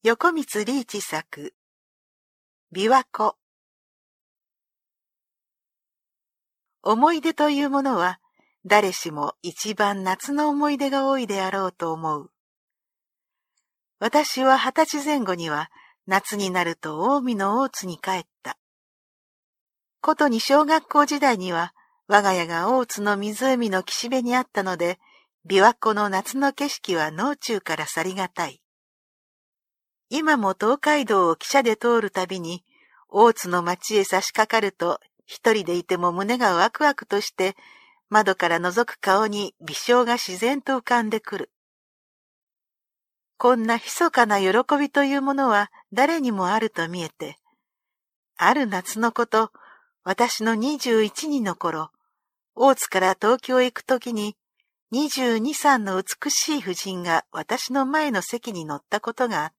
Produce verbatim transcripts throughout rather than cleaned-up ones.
横光リーチ作、琵琶湖。思い出というものは、誰しも一番夏の思い出が多いであろうと思う。私は二十歳前後には、夏になると近江の大津に帰った。ことに小学校時代には、我が家が大津の湖の岸辺にあったので、琵琶湖の夏の景色は道中から去りがたい。今も東海道を汽車で通るたびに、大津の町へ差し掛かると、一人でいても胸がワクワクとして、窓から覗く顔に微笑が自然と浮かんでくる。こんな密かな喜びというものは誰にもあると見えて、ある夏のこと、私のにじゅういち、にの頃、大津から東京へ行くときに、にじゅうに、さんの美しい婦人が私の前の席に乗ったことがあった。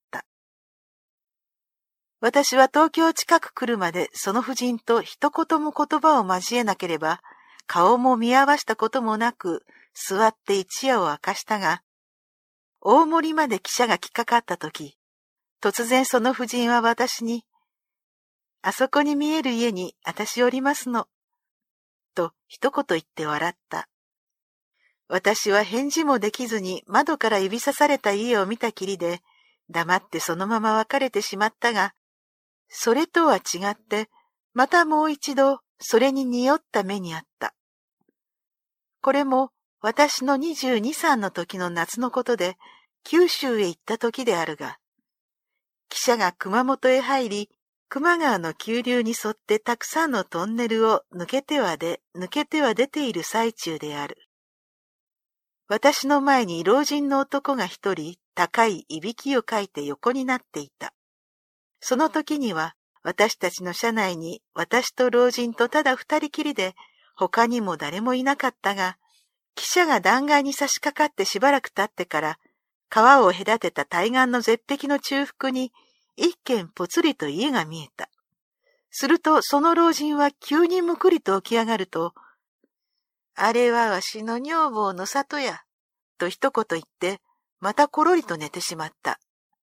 私は東京近く来るまでその婦人と一言も言葉を交えなければ、顔も見合わしたこともなく、座って一夜を明かしたが、大森まで汽車が来かかったとき、突然その婦人は私に、あそこに見える家に私おりますの、と一言言って笑った。私は返事もできずに窓から指さされた家を見たきりで、黙ってそのまま別れてしまったが、それとは違って、またもう一度それに匂った目にあった。これも私のにじゅうに、さんの時の夏のことで、九州へ行った時であるが、汽車が熊本へ入り、球磨川の急流に沿ってたくさんのトンネルを抜けては出、抜けては出ている最中である。私の前に老人の男が一人、高いいびきをかいて横になっていた。その時には、私たちの車内に私と老人とただ二人きりで、他にも誰もいなかったが、汽車が断崖に差し掛かってしばらく経ってから、川を隔てた対岸の絶壁の中腹に、一軒ぽつりと家が見えた。すると、その老人は急にむくりと起き上がると、あれはわしの女房の里や、と一言言って、またころりと寝てしまった。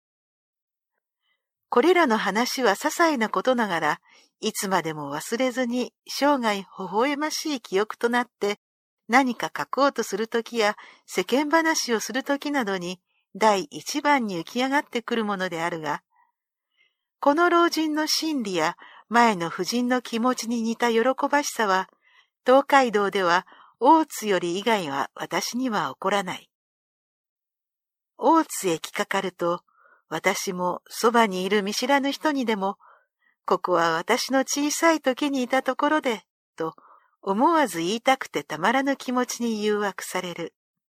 これらの話は些細なことながら、いつまでも忘れずに生涯微笑ましい記憶となって、何か書こうとするときや世間話をするときなどに第一番に浮き上がってくるものであるが、この老人の心理や前の婦人の気持ちに似た喜ばしさは、東海道では大津より以外は私には起こらない。大津へ来かかると、私もそばにいる見知らぬ人にでも、ここは私の小さい時にいたところで、と思わず言いたくてたまらぬ気持ちに誘惑される。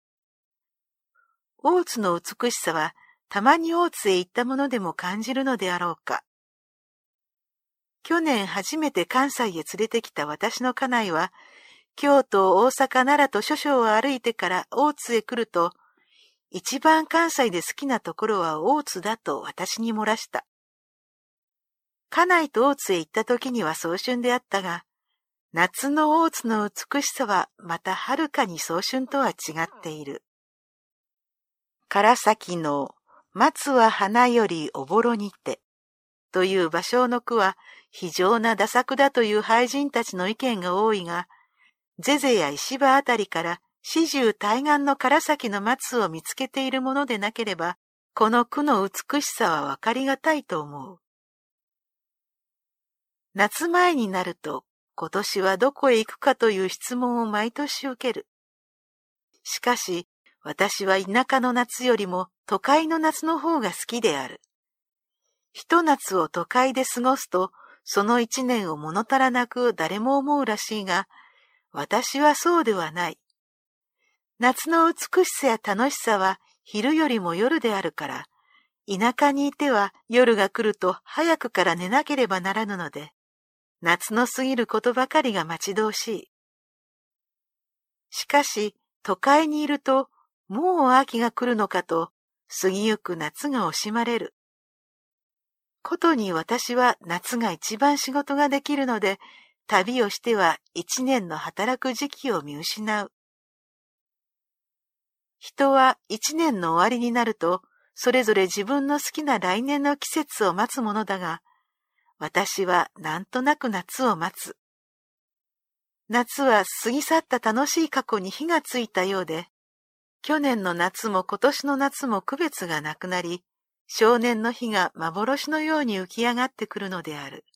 大津の美しさは、たまに大津へ行ったものでも感じるのであろうか。去年初めて関西へ連れてきた私の家内は、京都、大阪、奈良と諸々を歩いてから大津へ来ると、一番関西で好きなところは大津だと私に漏らした。家内と大津へ行った時には早春であったが、夏の大津の美しさはまたはるかに早春とは違っている。唐崎の松は花よりおぼろにてという芭蕉の句は非常な駄作だという俳人たちの意見が多いが、ゼゼや石破あたりから四十対岸の唐崎の松を見つけているものでなければ、この句の美しさはわかりがたいと思う。夏前になると、今年はどこへ行くかという質問を毎年受ける。しかし、私は田舎の夏よりも都会の夏の方が好きである。ひと夏を都会で過ごすと、その一年を物足らなく誰も思うらしいが、私はそうではない。夏の美しさや楽しさは昼よりも夜であるから、田舎にいては夜が来ると早くから寝なければならぬので、夏の過ぎることばかりが待ち遠しい。しかし、都会にいると、もう秋が来るのかと、過ぎゆく夏が惜しまれる。ことに私は夏が一番仕事ができるので、旅をしては一年の働く時期を見失う。人は一年の終わりになると、 それぞれ自分の好きな来年の季節を待つものだが、私はなんとなく夏を待つ。夏は過ぎ去った楽しい過去に火がついたようで、去年の夏も今年の夏も区別がなくなり、少年の火が幻のように浮き上がってくるのである。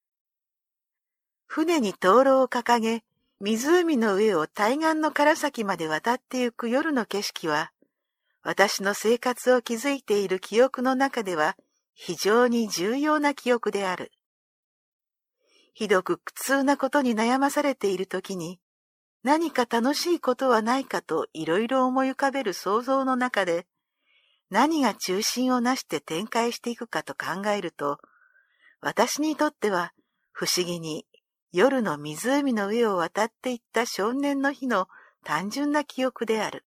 船に灯籠を掲げ、湖の上を対岸の唐崎まで渡ってゆく夜の景色は、私の生活を築いている記憶の中では非常に重要な記憶である。ひどく苦痛なことに悩まされているときに、何か楽しいことはないかといろいろ思い浮かべる想像の中で、何が中心をなして展開していくかと考えると、私にとっては不思議に夜の湖の上を渡っていった少年の日の単純な記憶である。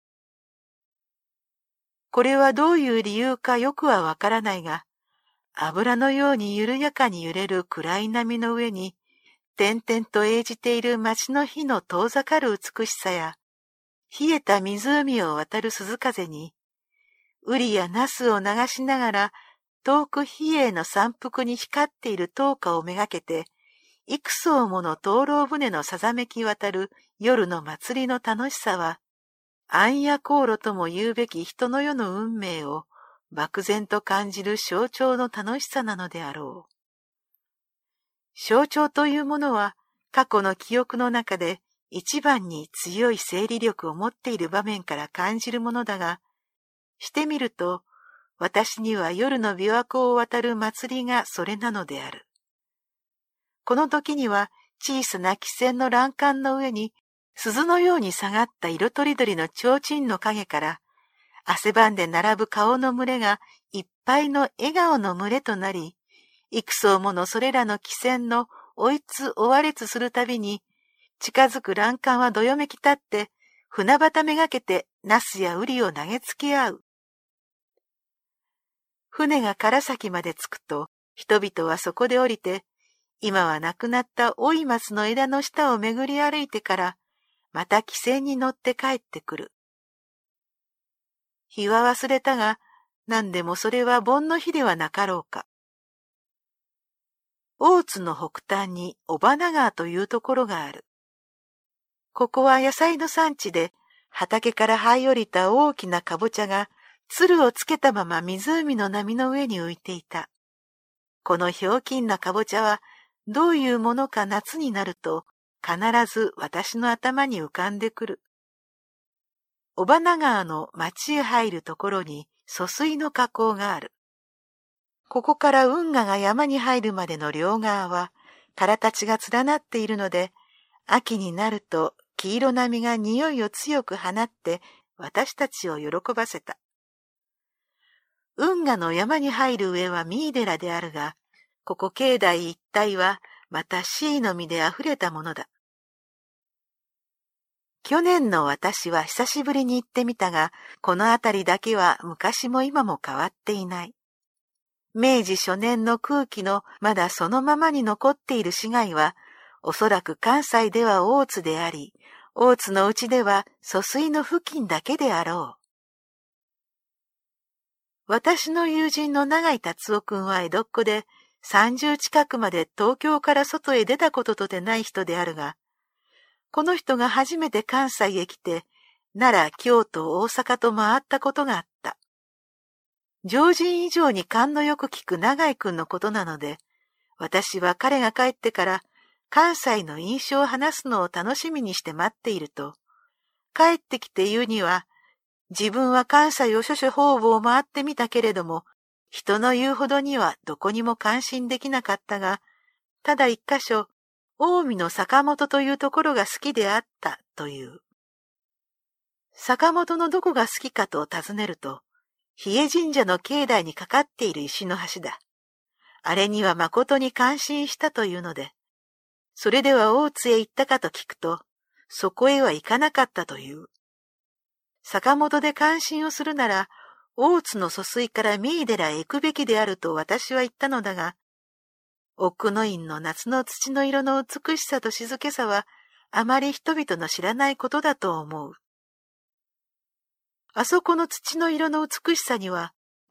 これはどういう理由かよくはわからないが、油のように緩やかに揺れる暗い波の上に、点々と映じている街の火の遠ざかる美しさや、冷えた湖を渡る鈴風に、瓜やナスを流しながら、遠く比叡の山腹に光っている灯火をめがけて、幾層もの灯籠船のさざめき渡る夜の祭りの楽しさは、暗夜航路とも言うべき人の世の運命を漠然と感じる象徴の楽しさなのであろう。象徴というものは過去の記憶の中で一番に強い整理力を持っている場面から感じるものだが、してみると私には夜の琵琶湖を渡る祭りがそれなのである。この時には小さな汽船の欄干の上に鈴のように下がった色とりどりの提灯の影から、汗ばんで並ぶ顔の群れがいっぱいの笑顔の群れとなり、幾層ものそれらの汽船の追いつ追われつするたびに、近づく欄干はどよめき立って、船旗めがけてナスやウリを投げつけ合う。船が唐崎まで着くと、人々はそこで降りて、今は亡くなった老い松の枝の下を巡り歩いてから、また汽船に乗って帰ってくる。日は忘れたが、何でもそれは盆の日ではなかろうか。大津の北端に尾花川というところがある。ここは野菜の産地で、畑から這い降りた大きなかぼちゃが、つるをつけたまま湖の波の上に浮いていた。このひょうきんなかぼちゃは、どういうものか夏になると、必ず私の頭に浮かんでくる。尾花川の町へ入るところに疎水の河口がある。ここから運河が山に入るまでの両側は、唐たちが連なっているので、秋になると黄色波が匂いを強く放って私たちを喜ばせた。運河の山に入る上は三井寺であるが、ここ境内一帯はまた椎の実で溢れたものだ。去年の私は久しぶりに行ってみたが、この辺りだけは昔も今も変わっていない。明治初年の空気のまだそのままに残っている市街は、おそらく関西では大津であり、大津のうちでは疎水の付近だけであろう。私の友人の永井達夫君は江戸っ子で、三十近くまで東京から外へ出たこととてない人であるが、この人が初めて関西へ来て、奈良、京都、大阪と回ったことがあった。常人以上に勘のよく聞く永井君のことなので、私は彼が帰ってから関西の印象を話すのを楽しみにして待っていると、帰ってきて言うには、自分は関西を諸々方々回ってみたけれども、人の言うほどにはどこにも感心できなかったが、ただ一箇所、近江の坂本というところが好きであったという。坂本のどこが好きかと尋ねると、比叡神社の境内にかかっている石の橋だ。あれには誠に感心したというので、それでは大津へ行ったかと聞くと、そこへは行かなかったという。坂本で感心をするなら、大津の疎水から三井寺へ行くべきであると私は言ったのだが、奥の院の夏の土の色の美しさと静けさは、あまり人々の知らないことだと思う。あそこの土の色の美しさには、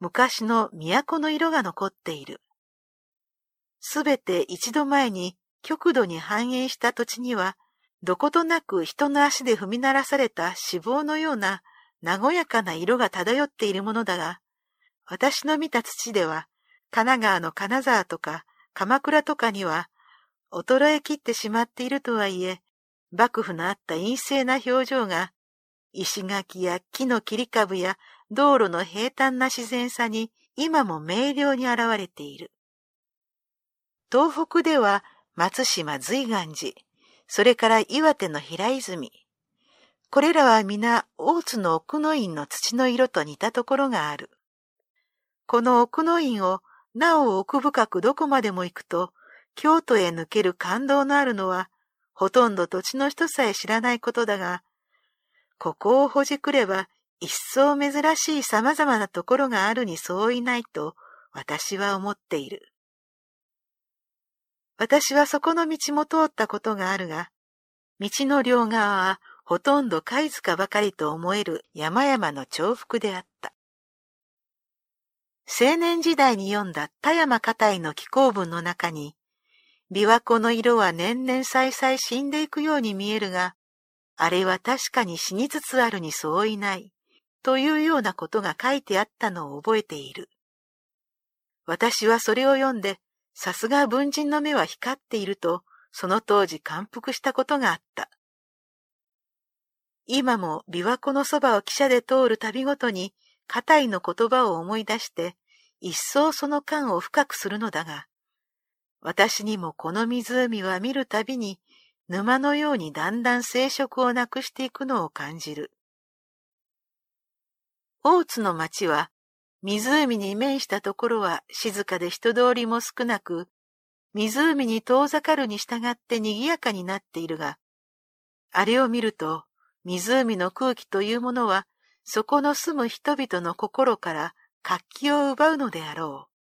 昔の都の色が残っている。すべて一度前に極度に繁栄した土地には、どことなく人の足で踏み鳴らされた脂肪のような和やかな色が漂っているものだが、私の見た土では、神奈川の金沢とか鎌倉とかには、衰えきってしまっているとはいえ、幕府のあった陰静な表情が、石垣や木の切り株や道路の平坦な自然さに今も明瞭に現れている。東北では松島瑞岩寺、それから岩手の平泉。これらは皆大津の奥の院の土の色と似たところがある。この奥の院をなお奥深くどこまでも行くと、京都へ抜ける感動のあるのは、ほとんど土地の人さえ知らないことだが、ここをほじくれば一層珍しい様々なところがあるに相違ないと私は思っている。私はそこの道も通ったことがあるが、道の両側はほとんど貝塚ばかりと思える山々の重複であった。青年時代に読んだ田山花袋の紀行文の中に、琵琶湖の色は年々さいさい死んでいくように見えるが、あれは確かに死につつあるに相違ない、というようなことが書いてあったのを覚えている。私はそれを読んで、さすが文人の目は光っていると、その当時感服したことがあった。今も琵琶湖のそばを汽車で通るたびごとに、花袋の言葉を思い出して、一層その感を深くするのだが、私にもこの湖は見るたびに、沼のようにだんだん生殖をなくしていくのを感じる。大津の町は、湖に面したところは静かで人通りも少なく、湖に遠ざかるに従って賑やかになっているが、あれを見ると、湖の空気というものは、そこの住む人々の心から活気を奪うのであろう。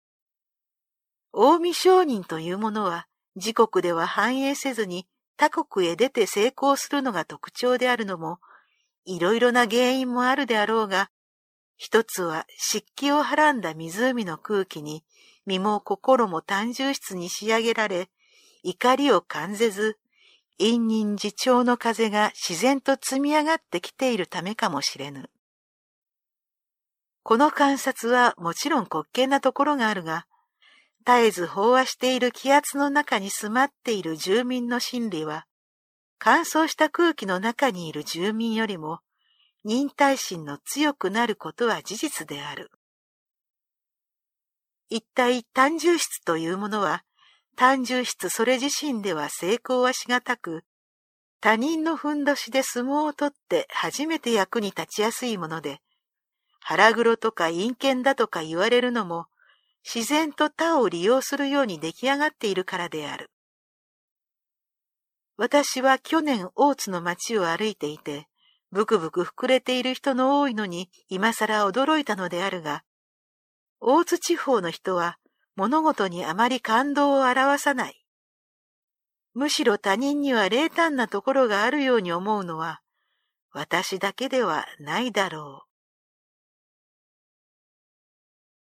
近江商人というものは、自国では繁栄せずに他国へ出て成功するのが特徴であるのも、いろいろな原因もあるであろうが、一つは湿気をはらんだ湖の空気に身も心も単純質に仕上げられ、怒りを感ぜず、陰人自重の風が自然と積み上がってきているためかもしれぬ。この観察はもちろん滑稽なところがあるが、絶えず飽和している気圧の中に住まっている住民の心理は、乾燥した空気の中にいる住民よりも、忍耐心の強くなることは事実である。一体単重質というものは、単重質それ自身では成功はしがたく、他人のふんどしで相撲を取って初めて役に立ちやすいもので、腹黒とか陰険だとか言われるのも、自然と他を利用するように出来上がっているからである。私は去年大津の町を歩いていて、ブクブク膨れている人の多いのに今更驚いたのであるが、大津地方の人は物事にあまり感動を表さない。むしろ他人には冷淡なところがあるように思うのは、私だけではないだろう。